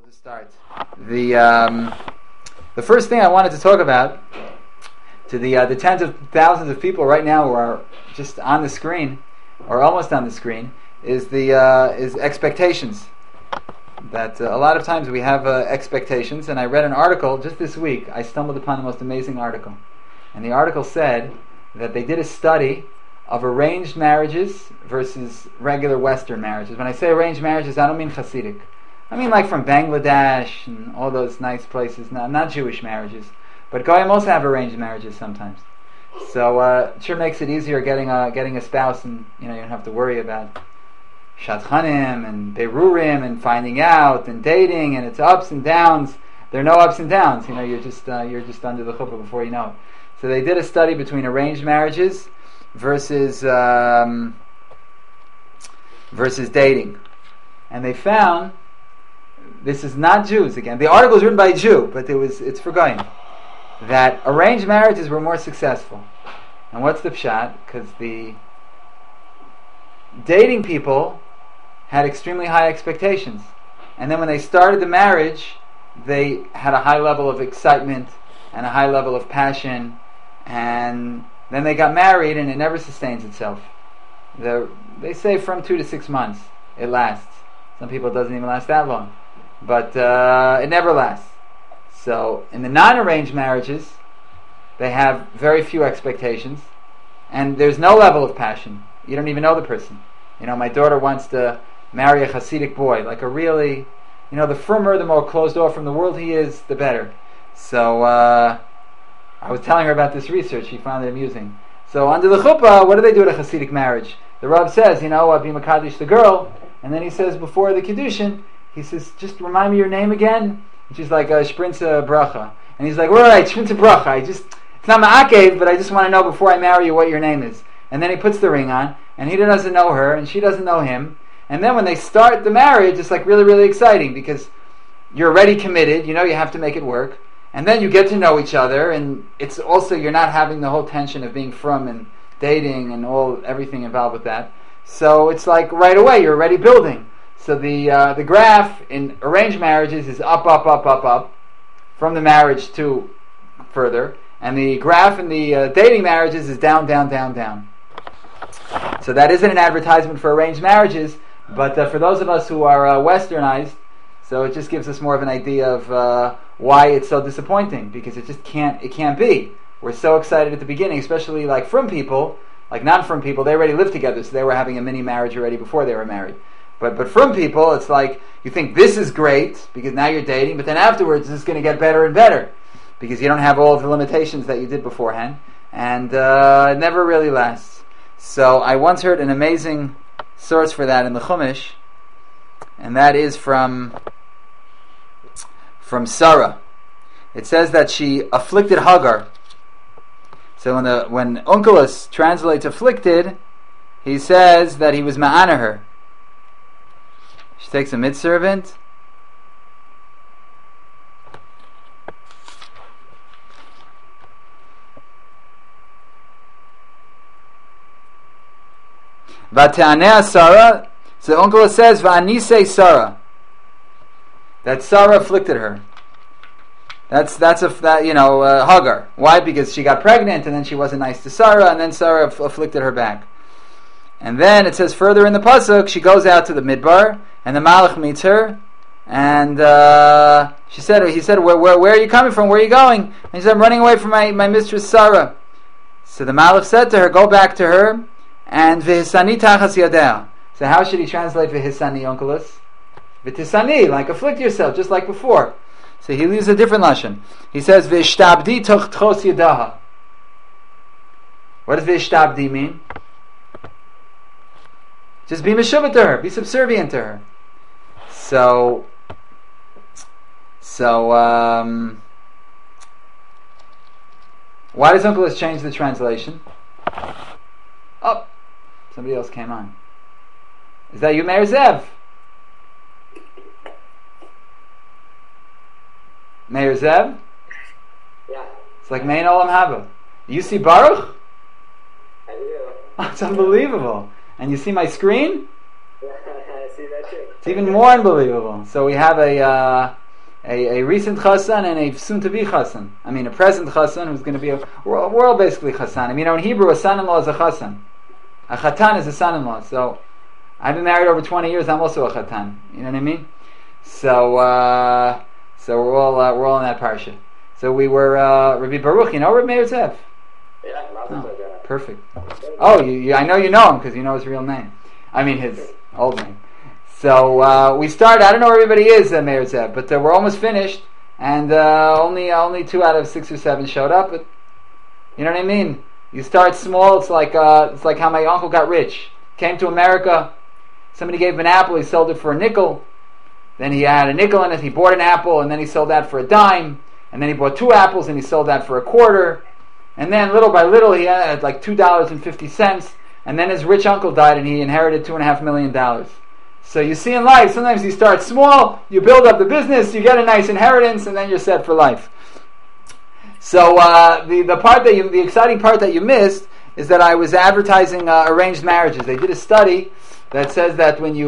to start. The first thing I wanted to talk about to the tens of thousands of people right now who are just on the screen or almost on the screen is expectations. That a lot of times we have expectations, and I read an article just this week. I stumbled upon the most amazing article, and the article said that they did a study of arranged marriages versus regular Western marriages. When I say arranged marriages, I don't mean Hasidic. I mean like from Bangladesh and all those nice places, not Jewish marriages. But Goyim also have arranged marriages sometimes. So it sure makes it easier getting a spouse, and you don't have to worry about Shadchanim and Berurim and finding out and dating, and it's ups and downs. There are no ups and downs. You're just under the chuppah before you know it. So they did a study between arranged marriages versus dating, and they found, this is not Jews again. The article is written by a Jew, but it's for Goyim, that arranged marriages were more successful. And what's the pshat? Because the dating people had extremely high expectations, and then when they started the marriage, they had a high level of excitement and a high level of passion, and then they got married, and it never sustains itself. They say from 2 to 6 months it lasts. Some people it doesn't even last that long, but it never lasts. So in the non-arranged marriages, they have very few expectations, and there's no level of passion. You don't even know the person. My daughter wants to marry a Hasidic boy, like a really, the firmer, the more closed off from the world he is, the better. So I was telling her about this research. She found it amusing. So under the chuppah, what do they do at a Hasidic marriage? The Rav says, be Makadish the girl, and then he says before the Kiddushin, he says, just remind me your name again. And she's like, Shprinza Bracha. And he's like, all right, Shprinza Bracha. It's not Ma'akev, but I just want to know before I marry you what your name is. And then he puts the ring on, and he doesn't know her, and she doesn't know him. And then when they start the marriage, it's like really, really exciting, because you're already committed, you have to make it work. And then you get to know each other, and it's also, you're not having the whole tension of being from and dating and everything involved with that. So it's like right away, you're already building. So the graph in arranged marriages is up, up, up, up, up, from the marriage to further. And the graph in the dating marriages is down, down, down, down. So that isn't an advertisement for arranged marriages, but for those of us who are westernized, so it just gives us more of an idea of why it's so disappointing, because it can't be. We're so excited at the beginning, especially like from people, like non-from people, they already lived together, so they were having a mini marriage already before they were married. But from people, it's like, you think this is great, because now you're dating, but then afterwards it's going to get better and better, because you don't have all of the limitations that you did beforehand, and it never really lasts. So I once heard an amazing source for that in the Chumash, and that is from Sarah. It says that she afflicted Hagar. So when Onkelos translates afflicted, he says that he was ma'ana her. She takes a midservant. V'te'anea Sarah. So Onkelos says v'anisei Sarah, that Sarah afflicted her. That's Hagar. Why? Because she got pregnant, and then she wasn't nice to Sarah, and then Sarah afflicted her back. And then it says further in the pasuk, she goes out to the midbar, and the Malach meets her, and he said, where are you coming from? Where are you going? And she said, I'm running away from my mistress Sarah. So the Malach said to her, go back to her, and v'hisani tachas yadeh. So how should he translate v'hisani, Onkelos? V'tisani, like afflict yourself, just like before. So he leaves a different lashon. He says v'ishtabdi tochtchos yadaha. What does v'ishtabdi mean? Just be meshuvah to her, be subservient to her. So why does Onkelos change the translation? Oh, somebody else came on. Is that you, Meir Zev? Meir Zev? Yeah. It's like Mein Olam Haba. You see Baruch? I do. Oh, it's unbelievable. And you see my screen? Yeah, I see that too. It's even more unbelievable. So we have a recent chassan and a soon-to-be chassan. I mean, a present chassan who's going to be we're all basically chassan. I mean, in Hebrew, a son-in-law is a chassan. A chatan is a son-in-law. So I've been married over 20 years. I'm also a chatan. You know what I mean? So we're all in that parsha. So we were Rabbi Baruch. You know Rabbi Meir Zev? Yeah, perfect. Oh, I know you know him because you know his real name. I mean his old name. So we started. I don't know where everybody is, Meir Zev, but we're almost finished, and only 2 out of 6 or 7 showed up. But you know what I mean. You start small. It's like how my uncle got rich. Came to America. Somebody gave him an apple. He sold it for a nickel. Then he had a nickel in it. He bought an apple, and then he sold that for a dime. And then he bought 2 apples, and he sold that for a quarter. And then little by little, he had like $2.50. And then his rich uncle died, and he inherited $2.5 million. So you see in life, sometimes you start small, you build up the business, you get a nice inheritance, and then you're set for life. So the exciting part that you missed is that I was advertising arranged marriages. They did a study that says that when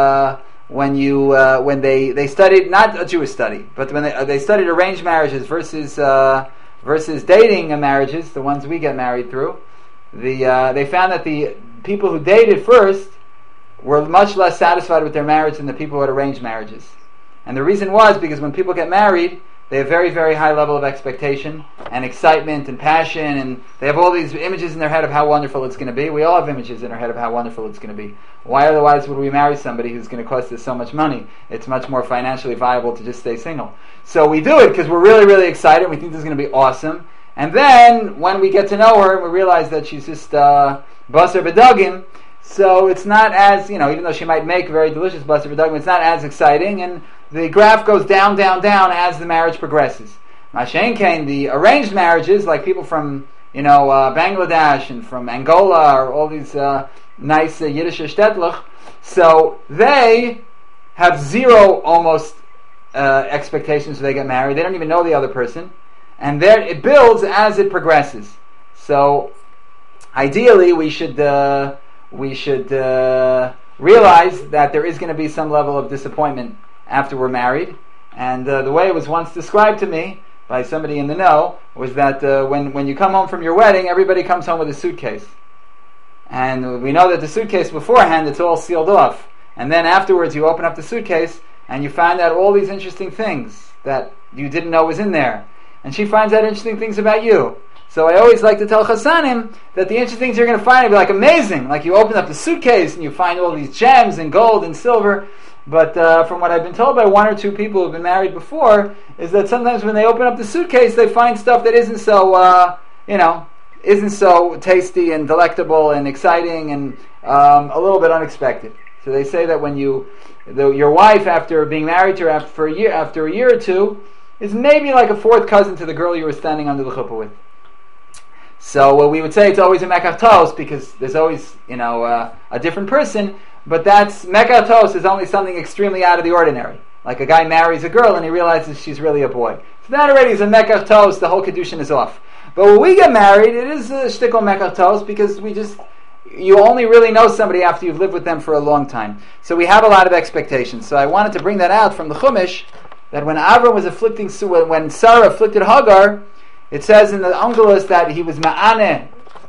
they studied, not a Jewish study, but when they studied arranged marriages versus dating marriages, the ones we get married through, they found that the people who dated first were much less satisfied with their marriage than the people who had arranged marriages. And the reason was because when people get married, they have very, very high level of expectation and excitement and passion, and they have all these images in their head of how wonderful it's going to be. We all have images in our head of how wonderful it's going to be. Why otherwise would we marry somebody who's going to cost us so much money? It's much more financially viable to just stay single. So we do it because we're really, really excited. We think this is going to be awesome. And then when we get to know her and we realize that she's just basar v'dagim, so it's not as, even though she might make very delicious basar v'dagim, it's not as exciting, and the graph goes down, down, down as the marriage progresses. Mashen Kain, the arranged marriages, like people from Bangladesh and from Angola, or all these nice Yiddish shtetlich, so they have zero almost expectations when they get married. They don't even know the other person, and there it builds as it progresses. So ideally, we should realize that there is going to be some level of disappointment after we're married. And the way it was once described to me by somebody in the know was that when you come home from your wedding, everybody comes home with a suitcase. And we know that the suitcase beforehand, it's all sealed off. And then afterwards you open up the suitcase and you find out all these interesting things that you didn't know was in there. And she finds out interesting things about you. So I always like to tell Chassanim that the interesting things you're going to find will be like amazing. Like you open up the suitcase and you find all these gems and gold and silver. But from what I've been told by 1 or 2 people who've been married before, is that sometimes when they open up the suitcase, they find stuff that isn't so, isn't so tasty and delectable and exciting and a little bit unexpected. So they say that when your wife, after being married to her after a year or 2, is maybe like a 4th cousin to the girl you were standing under the chuppah with. So we would say it's always a mekach tos because there's always, a different person. But that's mekach tos is only something extremely out of the ordinary. Like a guy marries a girl and he realizes she's really a boy. So that already is a mekach tos. The whole kedushin is off. But when we get married, it is a shtickle mekach tos because you only really know somebody after you've lived with them for a long time. So we have a lot of expectations. So I wanted to bring that out from the Chumash that when Avram was when Sarah afflicted Hagar, it says in the Ungalus that he was ma'aneh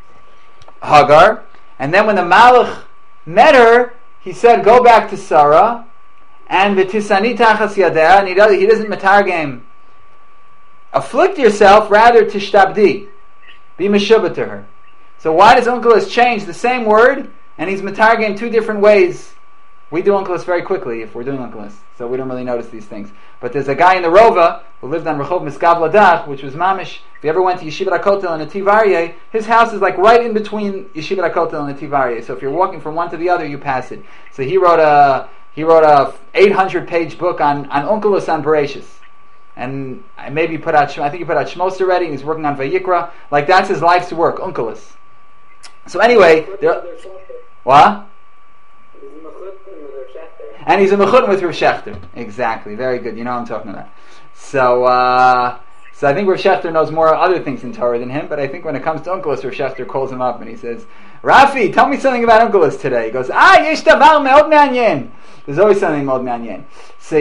Hagar, and then when the Malach met her, he said, "Go back to Sarah," and v'tisani tachas yadeh, and he doesn't matargem afflict yourself, rather tishtabdi, be meshubah to her. So why does Ungalus change the same word, and he's matargem 2 different ways? We do Ungalus very quickly if we're doing Ungalus, so we don't really notice these things. But there's a guy in the Rova who lived on Rehov Miskav Ladach, which was mamish. If you ever went to Yeshivat HaKotel and Netiv Aryeh, his house is like right in between Yeshivat HaKotel and Netiv Aryeh. So if you're walking from one to the other, you pass it. So he wrote a 800-page book on Ungalus on Bereshis. And maybe I think he put out Shmos already, and he's working on Vayikra. Like that's his life's work, Ungalus. So anyway, what? And he's a mechut with Rav Shechter. Exactly. Very good. You know what I'm talking about. So So I think Rav Shechter knows more other things in Torah than him, but I think when it comes to Onkelos, Rav Shechter calls him up and he says, Rafi, tell me something about Onkelos today. He goes, yesh davar me'od me'anyen. There's always something me'od me'anyen. So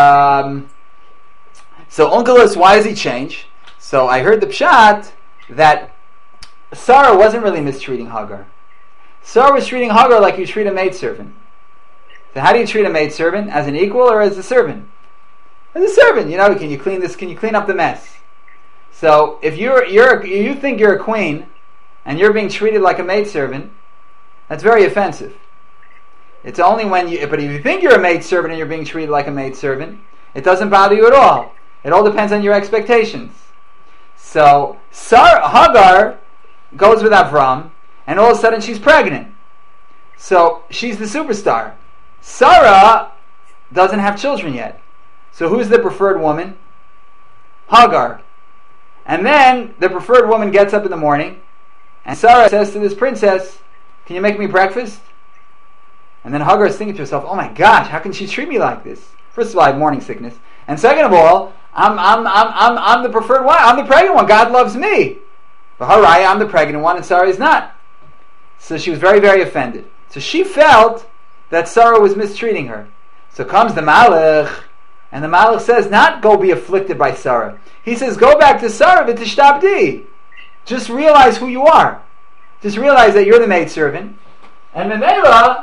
so Onkelos, why does he change? So I heard the pshat that Sarah wasn't really mistreating Hagar. Sarah was treating Hagar like you treat a maidservant. So how do you treat a maidservant? As an equal or as a servant? As a servant, can you clean this? Can you clean up the mess? So if you think you're a queen and you're being treated like a maidservant, that's very offensive. It's only but if you think you're a maidservant and you're being treated like a maidservant, it doesn't bother you at all. It all depends on your expectations. So Hagar goes with Avram, and all of a sudden she's pregnant. So she's the superstar. Sarah doesn't have children yet. So who's the preferred woman? Hagar. And then the preferred woman gets up in the morning, and Sarah says to this princess, can you make me breakfast? And then Hagar is thinking to herself, oh my gosh, how can she treat me like this? First of all, I have morning sickness. And second of all, I'm the preferred one. I'm the pregnant one. God loves me. But Harai, I'm the pregnant one and Sarah is not. So she was very, very offended. So she felt that Sarah was mistreating her. So comes the Malach, and the Malach says, not go be afflicted by Sarah. He says, go back to Sarah v'tishtabdi. Just realize who you are. Just realize that you're the maidservant. And Memela,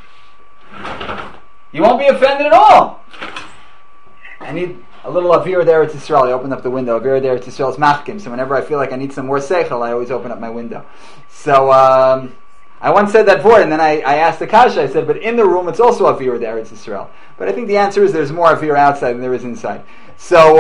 you won't be offended at all. I need a little Avir there at Yisrael. I opened up the window. Avir there at Yisrael is machkim. So whenever I feel like I need some more seichel, I always open up my window. So I once said that before, and then I asked the kasha. I said, but in the room it's also Avir there at Yisrael. But I think the answer is there's more Avir outside than there is inside. So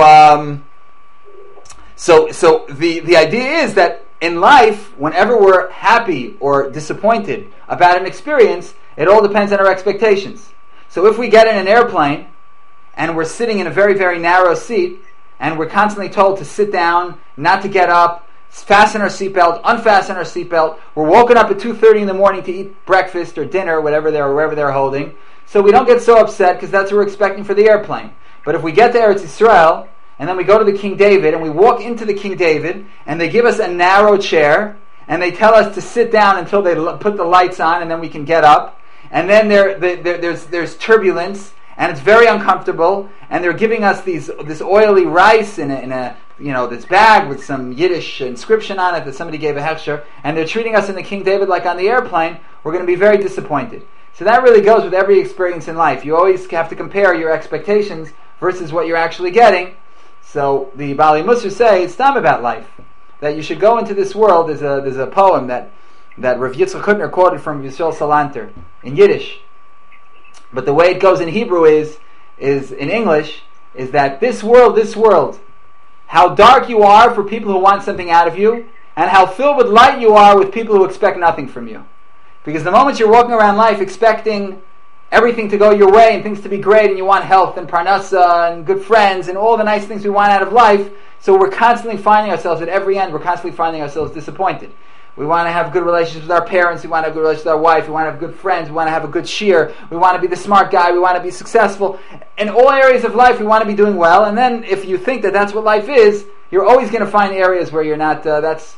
the idea is that in life, whenever we're happy or disappointed about an experience, it all depends on our expectations. So if we get in an airplane and we're sitting in a very, very narrow seat and we're constantly told to sit down, not to get up, fasten our seatbelt, unfasten our seatbelt, we're woken up at 2:30 in the morning to eat breakfast or dinner, wherever they're holding, so we don't get so upset because that's what we're expecting for the airplane. But if we get to Eretz Yisrael and then we go to the King David and we walk into the King David and they give us a narrow chair and they tell us to sit down until they put the lights on and then we can get up, and then there's turbulence and it's very uncomfortable, and they're giving us this oily rice in a this bag with some Yiddish inscription on it that somebody gave a hechsher, and they're treating us in the King David like on the airplane, we're going to be very disappointed. So that really goes with every experience in life. You always have to compare your expectations versus what you're actually getting. So the Bali Musar say it's not about life, that you should go into this world. There's a poem that Rav Yitzchak Hutner quoted from Yisrael Salanter in Yiddish, but the way it goes in Hebrew is in English is that this world, how dark you are for people who want something out of you, and how filled with light you are with people who expect nothing from you. Because the moment you're walking around life expecting everything to go your way and things to be great, and you want health and parnasa and good friends and all the nice things we want out of life, so we're constantly finding ourselves at every end, we're constantly finding ourselves disappointed. We want to have good relationships with our parents, we want to have good relationships with our wife, we want to have good friends, we want to have a good shear, we want to be the smart guy, we want to be successful. In all areas of life we want to be doing well, and then if you think that that's what life is, you're always going to find areas where you're not,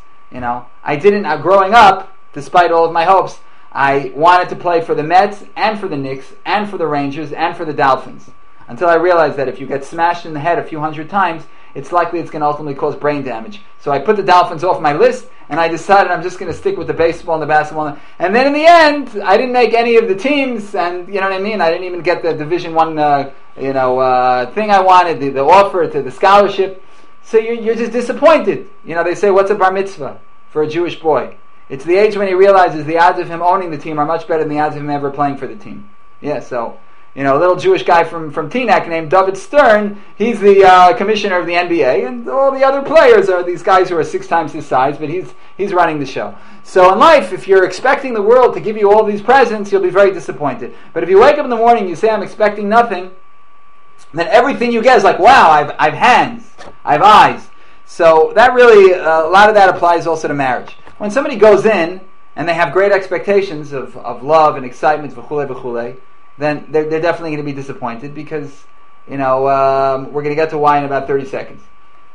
growing up, despite all of my hopes, I wanted to play for the Mets, and for the Knicks, and for the Rangers, and for the Dolphins. Until I realized that if you get smashed in the head a few hundred times, it's likely it's going to ultimately cause brain damage. So I put the Dolphins off my list, and I decided I'm just going to stick with the baseball and the basketball. And then in the end, I didn't make any of the teams, and you know what I mean? I didn't even get the Division I, thing I wanted, the offer to the scholarship. So you're just disappointed. They say, what's a bar mitzvah for a Jewish boy? It's the age when he realizes the odds of him owning the team are much better than the odds of him ever playing for the team. Yeah, so... a little Jewish guy from Teaneck named David Stern, he's the commissioner of the NBA, and all the other players are these guys who are 6 times his size, but he's running the show. So in life, if you're expecting the world to give you all these presents, you'll be very disappointed. But if you wake up in the morning and you say, I'm expecting nothing, then everything you get is like, wow, I've hands, I have eyes. So that really, a lot of that applies also to marriage. When somebody goes in and they have great expectations of love and excitement, v'chule, then they're definitely going to be disappointed because, we're going to get to why in about 30 seconds.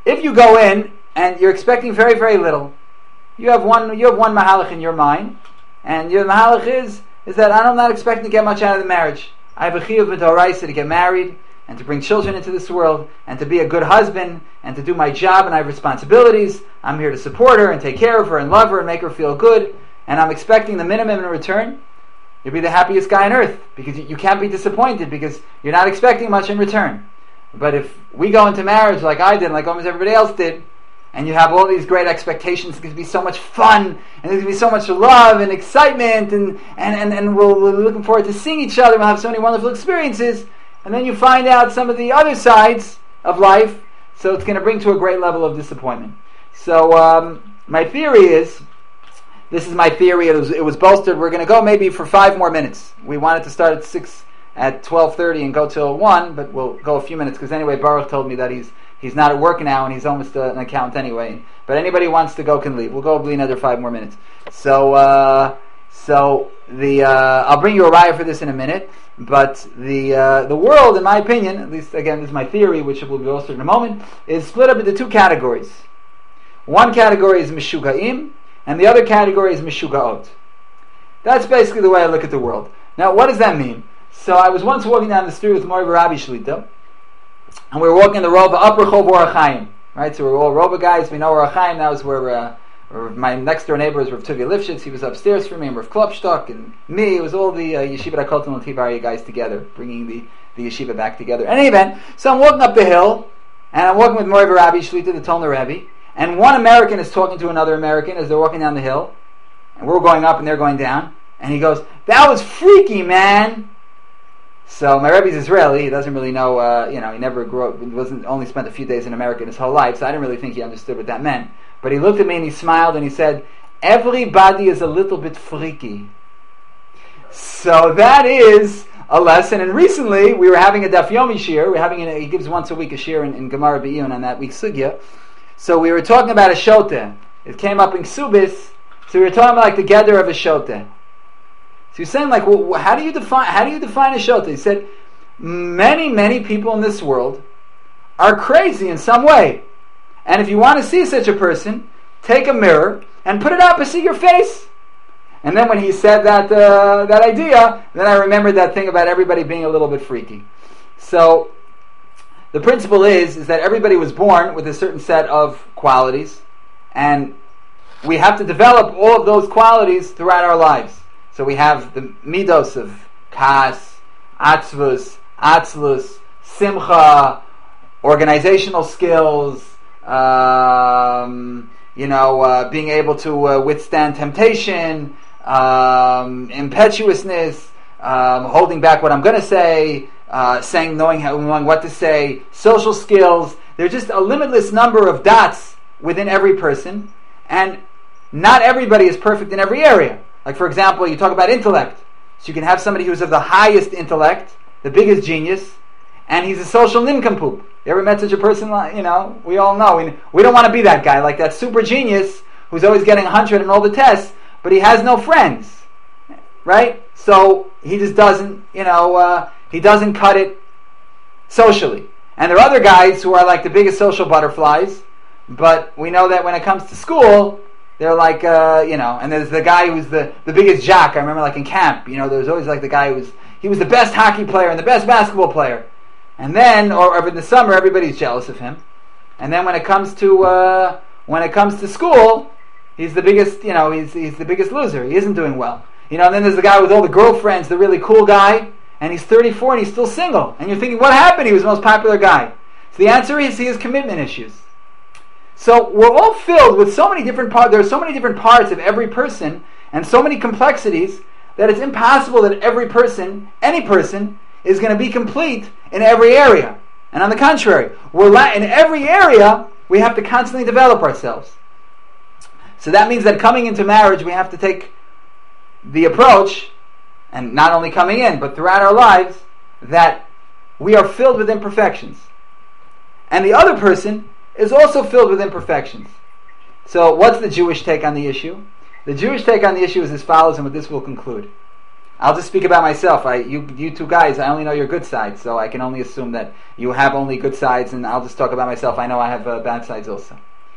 if you go in and you're expecting very, very little, you have one mahalach in your mind, and your mahalach is that I'm not expecting to get much out of the marriage. I have a chiyuv b'doraisa to get married, and to bring children into this world, and to be a good husband, and to do my job, and I have responsibilities. I'm here to support her, and take care of her, and love her, and make her feel good, and I'm expecting the minimum in return. You'll be the happiest guy on earth, because you can't be disappointed, because you're not expecting much in return. But if we go into marriage like I did, like almost everybody else did, and you have all these great expectations, it's going to be so much fun, and there's going to be so much love and excitement, and we're looking forward to seeing each other, we'll have so many wonderful experiences, and then you find out some of the other sides of life, so it's going to bring to a great level of disappointment. So my theory is, this is my theory, it was bolstered, we're going to go maybe for 5 more minutes. We wanted to start at 12:30 and go till 1, but we'll go a few minutes, because anyway, Baruch told me that he's not at work now, and he's almost an accountant anyway. But anybody who wants to go can leave. We'll go another 5 more minutes. So I'll bring you a raya for this in a minute. But the world, in my opinion, at least again, this is my theory, which will be also in a moment, is split up into 2 categories. One category is mishugaim, and the other category is mishugaot. That's basically the way I look at the world. Now, what does that mean? So I was once walking down the street with Mori Rabbi Shlita, and we were walking the Rova up Rechov Orach Chaim, right? So we're all Rova guys. We know Orach Chaim. That was where my next door neighbor was Rav Tuvia Lifshitz. He was upstairs from me, and Rav Klopstock, and me. It was all the Yeshiva HaKotel and Tivari guys together, bringing the yeshiva back together. In any event, so I'm walking up the hill, and I'm walking with Mori Rabbi Shlita, the Tolner Rebbe, and one American is talking to another American as they're walking down the hill, and we're going up and they're going down, and he goes, "That was freaky, man." So my Rebbe's Israeli. He doesn't really know, he never grew up, wasn't only spent a few days in America his whole life, so I didn't really think he understood what that meant. But he looked at me and he smiled and he said, "Everybody is a little bit freaky." So that is a lesson. And recently we were having a Daf Yomi shir. He gives once a week a shir in Gemara B'iyun on that week's sugya. So we were talking about a shoteh. It came up in Ksubis. So we were talking about like the gather of a shoteh. So he's saying, like, well, how do you define a shoteh? He said, many people in this world are crazy in some way. And if you want to see such a person, take a mirror and put it opposite your face. And then when he said that idea, then I remembered that thing about everybody being a little bit freaky. So the principle is that everybody was born with a certain set of qualities, and we have to develop all of those qualities throughout our lives. So we have the midos of kas, atzvus, atzlus, simcha, organizational skills, being able to withstand temptation, impetuousness, holding back what I'm going to say, knowing what to say, social skills. There's just a limitless number of dots within every person, and not everybody is perfect in every area. Like, for example, you talk about intellect. So you can have somebody who's of the highest intellect, the biggest genius, and he's a social nincompoop. You ever met such a person? We all know. We don't want to be that guy, like that super genius who's always getting 100 in all the tests, but he has no friends, right? So he just doesn't, he doesn't cut it socially. And there are other guys who are like the biggest social butterflies, but we know that when it comes to school, they're like, and there's the guy who's the biggest jock. I remember like in camp, there's always like the guy he was the best hockey player and the best basketball player. And then, or in the summer, everybody's jealous of him. And then when it comes to school, he's the biggest, he's the biggest loser. He isn't doing well. And then there's the guy with all the girlfriends, the really cool guy, and he's 34 and he's still single. And you're thinking, what happened? He was the most popular guy. So the answer is he has commitment issues. So we're all filled with so many different parts. There are so many different parts of every person and so many complexities that it's impossible that any person, is going to be complete in every area. And on the contrary, in every area, we have to constantly develop ourselves. So that means that coming into marriage, we have to take the approach, and not only coming in, but throughout our lives, that we are filled with imperfections. And the other person is also filled with imperfections. So what's the Jewish take on the issue? The Jewish take on the issue is as follows, and with this we'll conclude. I'll just speak about myself. You two guys, I only know your good sides, so I can only assume that you have only good sides, and I'll just talk about myself. I know I have bad sides also.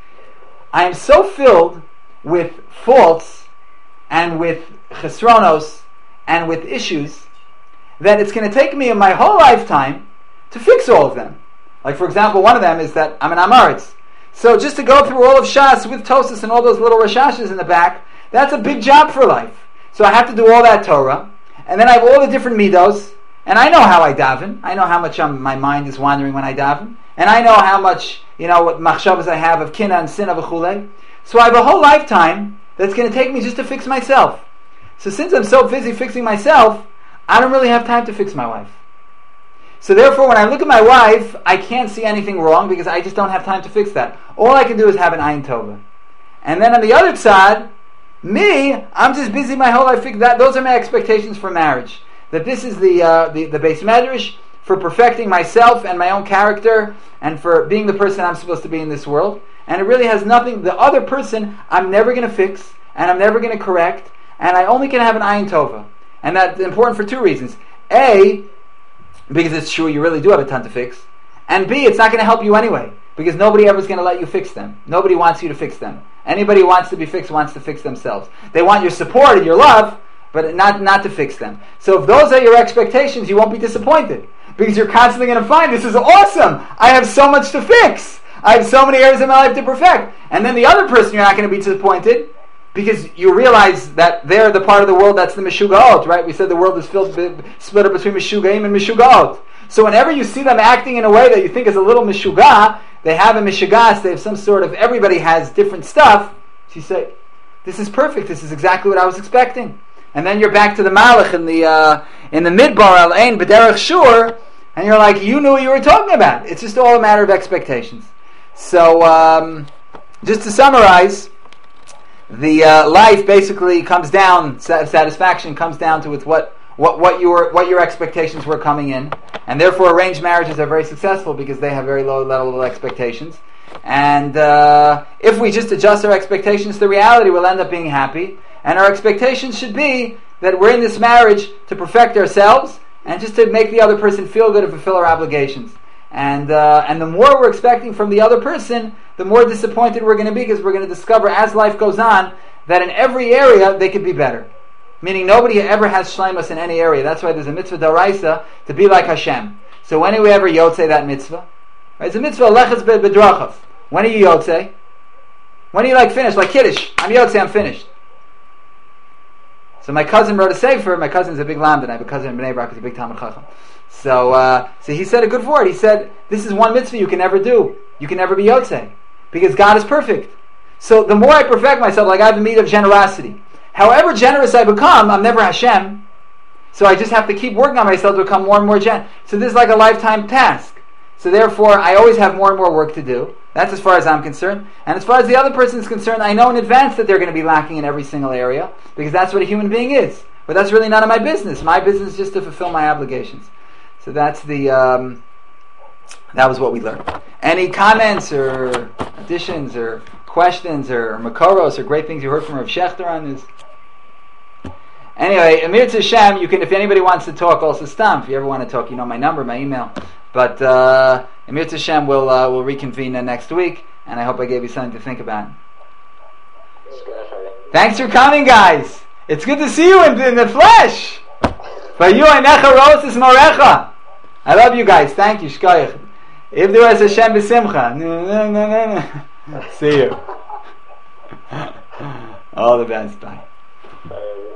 I am so filled with faults and with chesronos and with issues that it's going to take me in my whole lifetime to fix all of them. Like, for example, one of them is that I'm an Amaritz. So just to go through all of Shas with Tosas and all those little Rashashas in the back, that's a big job for life. So I have to do all that Torah, and then I have all the different midos, and I know how I daven. I know how much my mind is wandering when I daven, and I know how much, what machshavas I have of kina and sinna v'chulei. So I have a whole lifetime that's going to take me just to fix myself. So since I'm so busy fixing myself, I don't really have time to fix my wife. So therefore, when I look at my wife, I can't see anything wrong because I just don't have time to fix that. All I can do is have an ayin tova. And then on the other side, me, I'm just busy my whole life fixing that. Those are my expectations for marriage. That this is the Beis Medrash for perfecting myself and my own character and for being the person I'm supposed to be in this world. And it really has nothing, the other person I'm never going to fix and I'm never going to correct, and I only can have an ayin tova. And that's important for two reasons. A, because it's true, you really do have a ton to fix. And B, it's not going to help you anyway, because nobody ever is going to let you fix them. Nobody wants you to fix them. Anybody who wants to be fixed wants to fix themselves. They want your support and your love, but not to fix them. So if those are your expectations, you won't be disappointed, because you're constantly going to find, this is awesome, I have so much to fix, I have so many areas in my life to perfect. And then the other person, you're not going to be disappointed, because you realize that they're the part of the world that's the Meshugaot, right? We said the world is split up between Meshugaim and Meshugaot. So whenever you see them acting in a way that you think is a little Meshugah, they have a Meshugas, they have some sort of, everybody has different stuff. So you say, this is perfect, this is exactly what I was expecting. And then you're back to the Malach in the Midbar, Al-Ain, B'derech Shur, and you're like, you knew what you were talking about. It's just all a matter of expectations. So, just to summarize, the life basically comes down, satisfaction comes down to with what your expectations were coming in, and therefore arranged marriages are very successful because they have very low level of expectations. And if we just adjust our expectations to reality, we'll end up being happy. And our expectations should be that we're in this marriage to perfect ourselves and just to make the other person feel good and fulfill our obligations. And the more we're expecting from the other person, the more disappointed we're going to be, because we're going to discover as life goes on that in every area they could be better. Meaning nobody ever has shleimus in any area. That's why there's a mitzvah d'oraisa to be like Hashem. So when do we ever yotzei that mitzvah? Right? It's a mitzvah leches bedrachav. When are you yotzei? When are you finished? Like Kiddush. I'm yotzei, I'm finished. So my cousin wrote a sefer. My cousin's a big lamdan. I have a cousin in Bnei Brak who's a big Talmid Chacham. So he said a good word. He said, this is one mitzvah you can never do. You can never be yotzei, because God is perfect. So the more I perfect myself, like I have a meat of generosity. However generous I become, I'm never Hashem. So I just have to keep working on myself to become more and more generous. So this is like a lifetime task. So therefore, I always have more and more work to do. That's as far as I'm concerned. And as far as the other person is concerned, I know in advance that they're going to be lacking in every single area, because that's what a human being is. But that's really none of my business. My business is just to fulfill my obligations. So that's that was what we learned. Any comments or additions or questions or makoros or great things you heard from Rav Shechter on this? Anyway, Amir Tishem, you can, if anybody wants to talk, also stam. If you ever want to talk, you know my number, my email. But Amir Tishem will reconvene next week, and I hope I gave you something to think about. Thanks for coming, guys. It's good to see you in the flesh. I love you guys. Thank you. Shkoyach. Ivdu es Hashem b'simcha. See you. All the best. Bye.